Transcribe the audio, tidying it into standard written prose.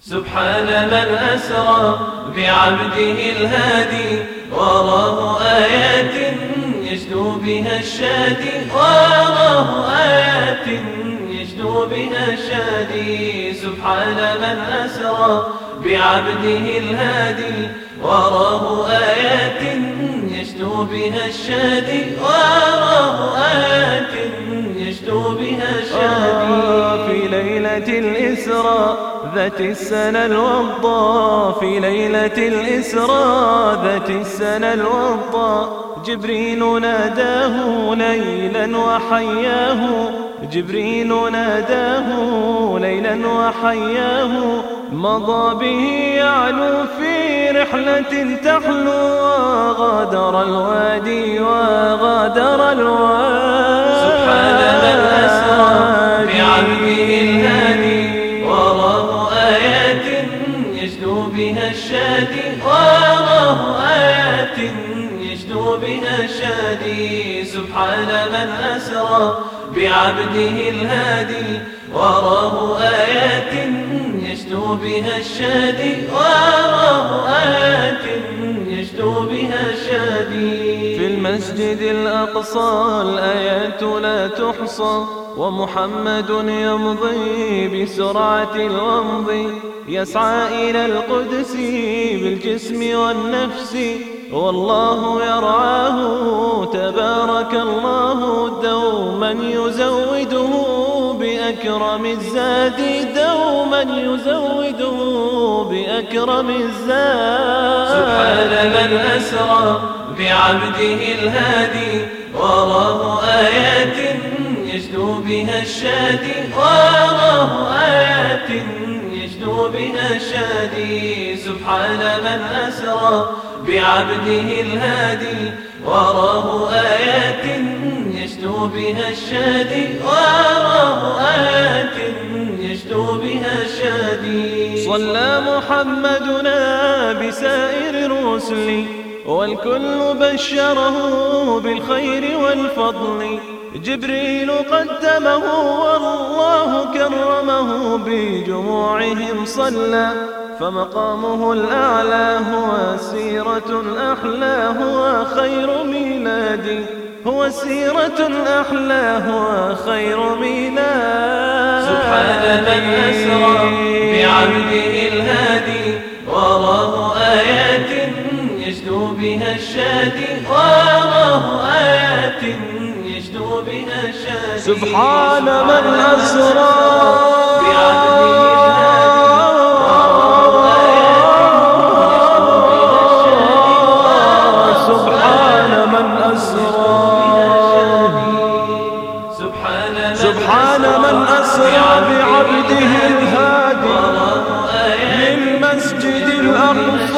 سبحان من أسرى بعبده الهادي وراه آيات يجدو بها الشادي وراه آيات يجدو بها الشادي. سبحان من أسرى بعبده الهادي وراه آيات يجدو بها الشادي وراه آيات يجدو بها الشادي. في ليلة الإسراء ذات السنة الوضاء، في ليلة الإسراء ذات السنة الوضاء، جبريل ناداه ليلا وحياه، جبريل ناداه ليلا وحياه، مضى به يعلو في رحلة تحلو، وغادر الوادي وغادر الوادي. سبحان من أسرى بعبده الهادي وراه آيات يجدو بها الشادي وراه آيات يجدو بها الشادي. سبحان من أسرى بعبده الهادي وراه آيات يجدو بها الشادي وراه آيات يجدو بها الشادي. في المسجد الأقصى الآيات لا تحصى، ومحمد يمضي بسرعة الومض، يسعى إلى القدس بالجسم والنفس، والله يرعاه تبارك الله، دوما يزوده بأكرم الزاد، دوما يزوده بأكرم الزاد. سبحان من أسرى بعبده الهادي وراه آيات يجدو بها الشادي وراه آيات يجدو بها الشادي. سبحان من أسرى بعبده الهادي وراه آيات يجدو بها الشادي وراه آيات يجدو بها الشادي. صلى محمدنا بسائر الرسل، والكل بشره بالخير والفضل، جبريل قدمه والله كرمه، بجموعهم صلى فمقامه الأعلى، هو سيرة أحلى هو خير ميلاد، هو سيرة أحلى هو خير ميلاد. سبحان من أسرى بعبده الهادي وراه آيات يجدو بها الشادي وراه آيات يجدو بها الشادي. سبحان من أسرى بعبده الهادي وراه آيات يجدو بها الشادي. سبحان من أسرى، سبحان من أسرى بعبده الهادي للمسجد الأقصى.